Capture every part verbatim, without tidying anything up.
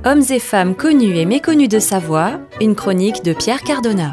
Hommes et femmes connus et méconnus de Savoie, une chronique de Pierre Cardona.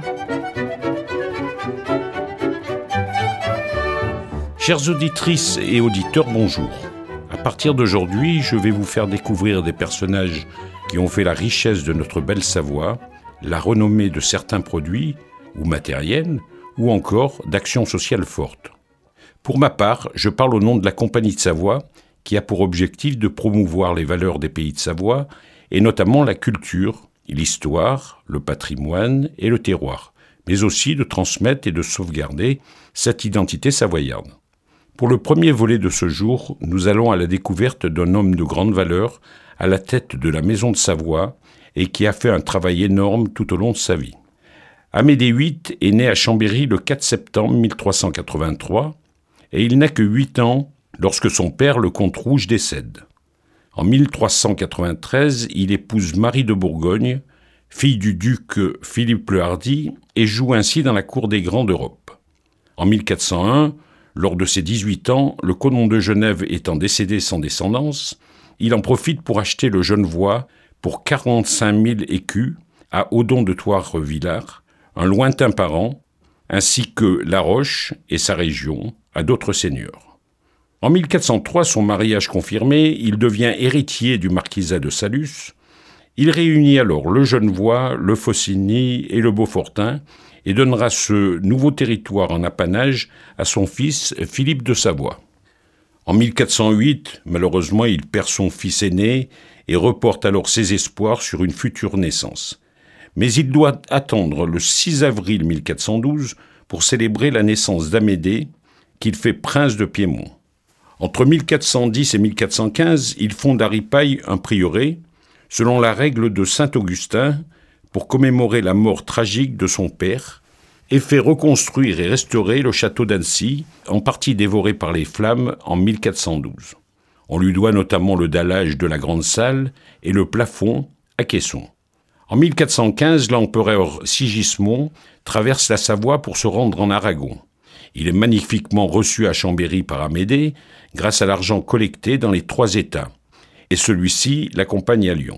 Chères auditrices et auditeurs, bonjour. À partir d'aujourd'hui, je vais vous faire découvrir des personnages qui ont fait la richesse de notre belle Savoie, la renommée de certains produits ou matériels, ou encore d'actions sociales fortes. Pour ma part, je parle au nom de la Compagnie de Savoie, qui a pour objectif de promouvoir les valeurs des pays de Savoie, et notamment la culture, l'histoire, le patrimoine et le terroir, mais aussi de transmettre et de sauvegarder cette identité savoyarde. Pour le premier volet de ce jour, nous allons à la découverte d'un homme de grande valeur à la tête de la Maison de Savoie et qui a fait un travail énorme tout au long de sa vie. Amédée huit est né à Chambéry le quatre septembre mille trois cent quatre-vingt-trois et il n'a que huit ans lorsque son père, le comte Rouge, décède. En mille trois cent quatre-vingt-treize, il épouse Marie de Bourgogne, fille du duc Philippe le Hardi, et joue ainsi dans la cour des grands d'Europe. En mille quatre cent un, lors de ses dix-huit ans, le conon de Genève étant décédé sans descendance, il en profite pour acheter le Genevois pour quarante-cinq mille écus à Odon de Thouars-Villars, un lointain parent, ainsi que La Roche et sa région à d'autres seigneurs. En mille quatre cent trois, son mariage confirmé, il devient héritier du marquisat de Salus. Il réunit alors le Genevois, le Faucigny et le Beaufortain et donnera ce nouveau territoire en apanage à son fils Philippe de Savoie. En mille quatre cent huit, malheureusement, il perd son fils aîné et reporte alors ses espoirs sur une future naissance. Mais il doit attendre le six avril mille quatre cent douze pour célébrer la naissance d'Amédée, qu'il fait prince de Piémont. Entre mille quatre cent dix et mille quatre cent quinze, il fonde à Ripaille un prieuré, selon la règle de saint Augustin, pour commémorer la mort tragique de son père, et fait reconstruire et restaurer le château d'Annecy, en partie dévoré par les flammes en mille quatre cent douze. On lui doit notamment le dallage de la grande salle et le plafond à caisson. En mille quatre cent quinze, l'empereur Sigismond traverse la Savoie pour se rendre en Aragon. Il est magnifiquement reçu à Chambéry par Amédée, grâce à l'argent collecté dans les trois États, et celui-ci l'accompagne à Lyon.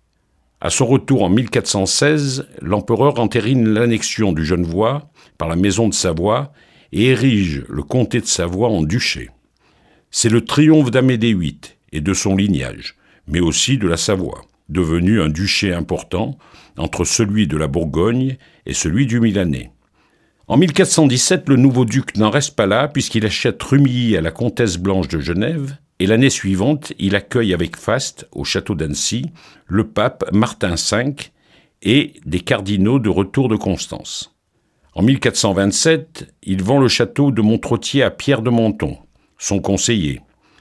À son retour en mille quatre cent seize, l'empereur entérine l'annexion du Genevois par la Maison de Savoie et érige le comté de Savoie en duché. C'est le triomphe d'Amédée huit et de son lignage, mais aussi de la Savoie, devenu un duché important entre celui de la Bourgogne et celui du Milanais. En mille quatre cent dix-sept, le nouveau duc n'en reste pas là puisqu'il achète Rumilly à la comtesse Blanche de Genève et l'année suivante, il accueille avec faste, au château d'Annecy, le pape Martin cinq et des cardinaux de retour de Constance. En mille quatre cent vingt-sept, il vend le château de Montrottier à Pierre de Menton, son conseiller.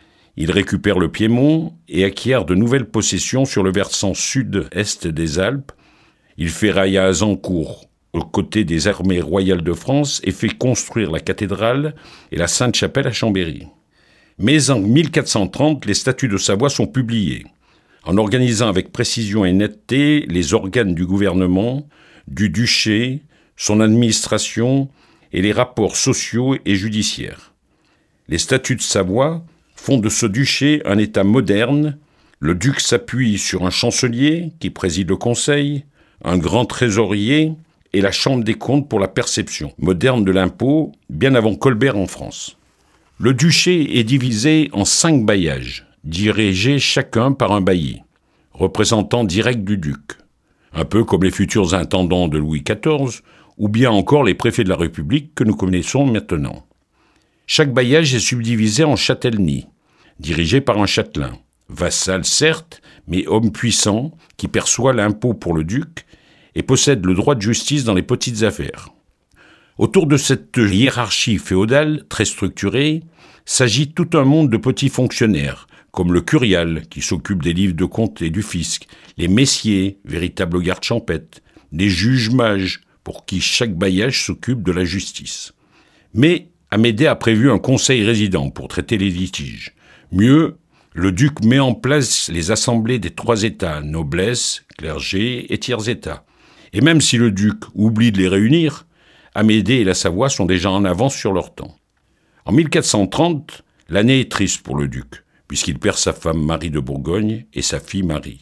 Il récupère le Piémont et acquiert de nouvelles possessions sur le versant sud-est des Alpes. Il ferraille à Azincourt, aux côtés des armées royales de France, et fait construire la cathédrale et la Sainte-Chapelle à Chambéry. Mais en mille quatre cent trente, les statuts de Savoie sont publiés, en organisant avec précision et netteté les organes du gouvernement, du duché, son administration et les rapports sociaux et judiciaires. Les statuts de Savoie font de ce duché un État moderne. Le duc s'appuie sur un chancelier qui préside le conseil, un grand trésorier et la Chambre des comptes pour la perception moderne de l'impôt, bien avant Colbert en France. Le duché est divisé en cinq bailliages, dirigés chacun par un bailli, représentant direct du duc, un peu comme les futurs intendants de Louis quatorze, ou bien encore les préfets de la République que nous connaissons maintenant. Chaque bailliage est subdivisé en châtellenies, dirigé par un châtelain, vassal certes, mais homme puissant qui perçoit l'impôt pour le duc et possède le droit de justice dans les petites affaires. Autour de cette hiérarchie féodale très structurée s'agit tout un monde de petits fonctionnaires, comme le curial qui s'occupe des livres de compte et du fisc, les messiers, véritables gardes champêtres, les juges mages, pour qui chaque bailliage s'occupe de la justice. Mais Amédée a prévu un conseil résident pour traiter les litiges. Mieux, le duc met en place les assemblées des trois États, noblesse, clergé et tiers-État. Et même si le duc oublie de les réunir, Amédée et la Savoie sont déjà en avance sur leur temps. En mille quatre cent trente, l'année est triste pour le duc, puisqu'il perd sa femme Marie de Bourgogne et sa fille Marie.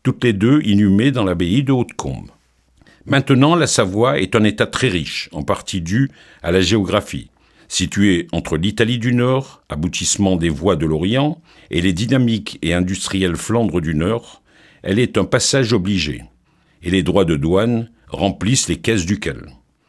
toutes les deux inhumées dans l'abbaye de Hautecombe. Maintenant, la Savoie est un État très riche, en partie dû à la géographie. Située entre l'Italie du Nord, aboutissement des voies de l'Orient, et les dynamiques et industrielles Flandres du Nord, elle est un passage obligé. Et les droits de douane remplissent les caisses ducales.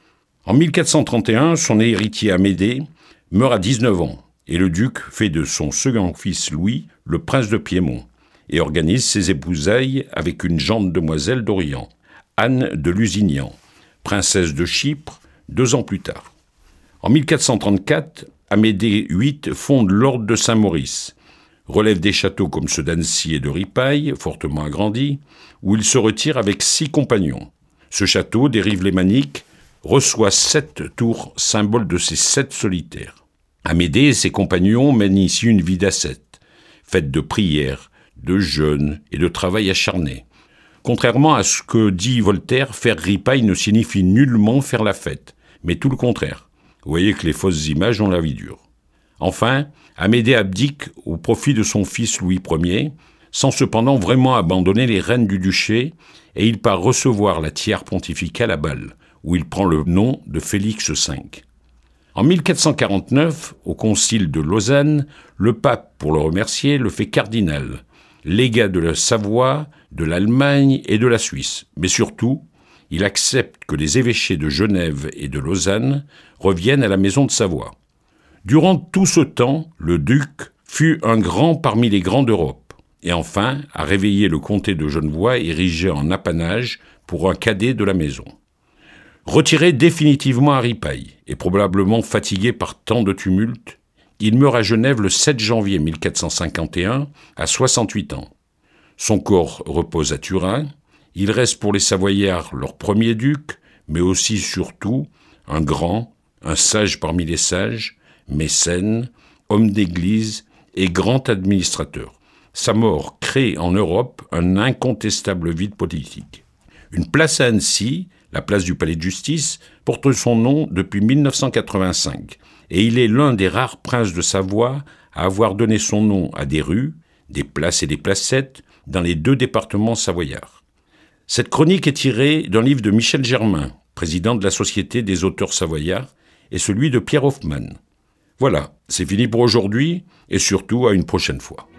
En mille quatre cent trente et un, son héritier Amédée meurt à dix-neuf ans, et le duc fait de son second fils Louis le prince de Piémont, et organise ses épousailles avec une jeune demoiselle d'Orient, Anne de Lusignan, princesse de Chypre, deux ans plus tard. En mille quatre cent trente-quatre, Amédée huit fonde l'ordre de Saint-Maurice, relève des châteaux comme ceux d'Annecy et de Ripaille, fortement agrandis, où il se retire avec six compagnons. Ce château, des rives lémaniques, reçoit sept tours, symbole de ses sept solitaires. Amédée et ses compagnons mènent ici une vie d'ascète, faite de prières, de jeûnes et de travail acharné. Contrairement à ce que dit Voltaire, faire ripaille ne signifie nullement faire la fête, mais tout le contraire. Vous voyez que les fausses images ont la vie dure. Enfin, Amédée abdique au profit de son fils Louis Ier, sans cependant vraiment abandonner les rênes du duché, et il part recevoir la tiare pontificale à Bâle, où il prend le nom de Félix cinq. En mille quatre cent quarante-neuf, au concile de Lausanne, le pape, pour le remercier, le fait cardinal, légat de la Savoie, de l'Allemagne et de la Suisse, mais surtout, il accepte que les évêchés de Genève et de Lausanne reviennent à la maison de Savoie. Durant tout ce temps, le duc fut un grand parmi les grands d'Europe, et enfin a réveillé le comté de Genevois érigé en apanage pour un cadet de la maison. Retiré définitivement à Ripaille, et probablement fatigué par tant de tumultes, il meurt à Genève le sept janvier mille quatre cent cinquante et un, à soixante-huit ans. Son corps repose à Turin. Il reste pour les Savoyards leur premier duc, mais aussi surtout un grand, un sage parmi les sages, mécène, homme d'église et grand administrateur. Sa mort crée en Europe un incontestable vide politique. Une place à Annecy, la place du Palais de Justice, porte son nom depuis mille neuf cent quatre-vingt-cinq, et il est l'un des rares princes de Savoie à avoir donné son nom à des rues, des places et des placettes dans les deux départements savoyards. Cette chronique est tirée d'un livre de Michel Germain, président de la Société des auteurs savoyards, et celui de Pierre Hoffmann. Voilà, c'est fini pour aujourd'hui, et surtout à une prochaine fois.